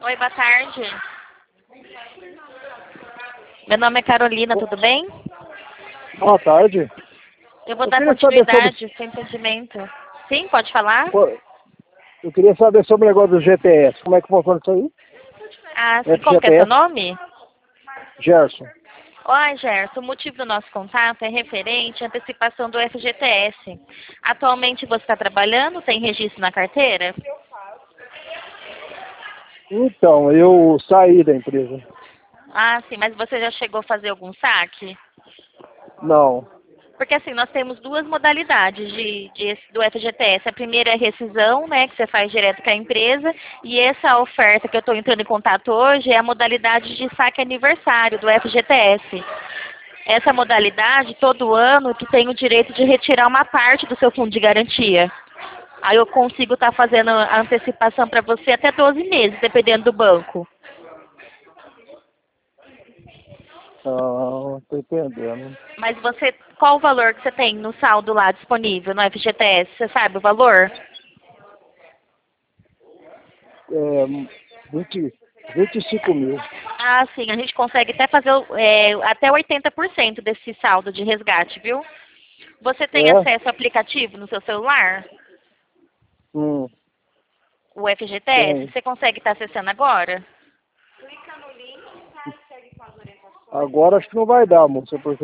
Oi, boa tarde. Meu nome é Carolina, tudo bem? Boa tarde. Eu vou Eu dar queria saber sobre, continuidade, sem impedimento. Sim, pode falar? eu queria saber sobre o negócio do GTS. Como é que funciona isso aí? Ah, sim. Como que é seu FGTS, nome? Gerson. Oi, Gerson. O motivo do nosso contato é referente à antecipação do FGTS. Atualmente você está trabalhando? Tem registro na carteira? Então, eu saí da empresa. Ah, sim. Mas você já chegou a fazer algum saque? Não. Porque assim, nós temos duas modalidades do FGTS. A primeira é a rescisão, né, que você faz direto com a empresa, e essa oferta que eu estou entrando em contato hoje é a modalidade de saque aniversário do FGTS. Essa modalidade, todo ano, que tem o direito de retirar uma parte do seu fundo de garantia. Aí eu consigo estar fazendo a antecipação para você até 12 meses, dependendo do banco. Não, tô entendendo. Mas você, qual o valor que você tem no saldo lá disponível no FGTS? Você sabe o valor? É, 20, 25 mil. Ah, sim, a gente consegue até fazer até 80% desse saldo de resgate, viu? Você tem É? acesso ao aplicativo no seu celular, Hum, o FGTS? tem. Você consegue estar acessando agora? Agora acho que não vai dar, moça, porque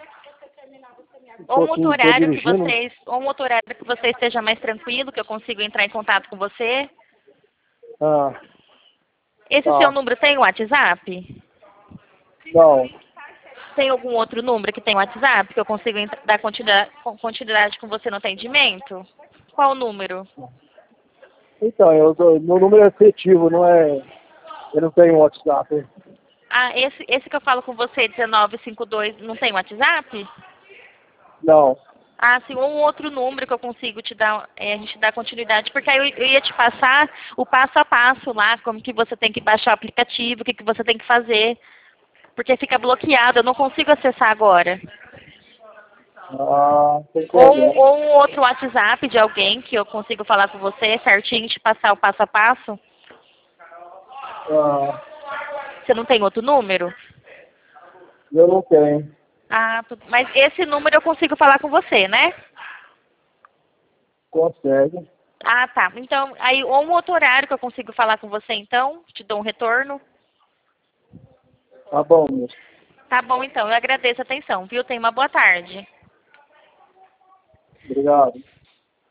Ou um outro tô horário que dirigindo. vocês, ou um outro horário que você esteja mais tranquilo, que eu consigo entrar em contato com você. Ah, Esse seu tá. número tem WhatsApp? Não. Tem algum outro número que tem WhatsApp que eu consigo dar continuidade com você no atendimento? Qual o número? Então, meu número é efetivo, não é. Eu não tenho WhatsApp. Ah, esse que eu falo com você, 1952, não tem WhatsApp? Não. Ah, sim, ou um outro número que eu consigo te dar, a gente dar continuidade, porque aí eu ia te passar o passo a passo lá, como que você tem que baixar o aplicativo, o que que você tem que fazer, porque fica bloqueado, eu não consigo acessar agora. Ah, tô Ou, entendendo. ou um outro WhatsApp de alguém que eu consigo falar com você certinho e te passar o passo a passo. Ah, Você não tem outro número? eu não tenho. Ah, mas esse número eu consigo falar com você, né? Consegue. Ah, tá. Então, aí, ou um outro horário que eu consigo falar com você, então, te dou um retorno. Tá bom, moço. Tá bom, então, eu agradeço a atenção, viu? Tenha uma boa tarde. Obrigado.